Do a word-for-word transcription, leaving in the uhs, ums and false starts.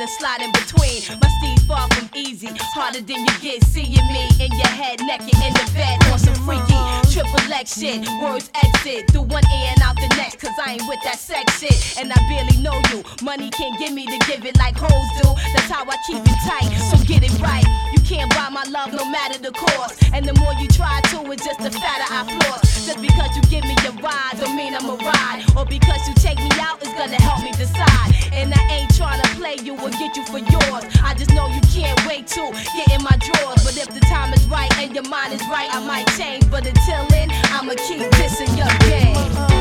to slide in between. My steed's far from easy, harder than you get. Seeing me in your head, naked in the bed on some freaky triple X shit. Words exit through one ear and out the next, cause I ain't with that sex shit. And I barely know you. Money can't give me to give it like hoes do. That's how I keep it tight, so get it right. You can't buy my love no matter the cost. And the more you try to, it's just the fatter I floss. Just because you give me your ride don't mean I'm a ride. Or because you take me out is gonna help me decide. And I ain't trying to play you or get you for yours. I just know you can't wait to get in my drawers. But if the time is right and your mind is right, I might change. But until then, I'ma keep dissing your game.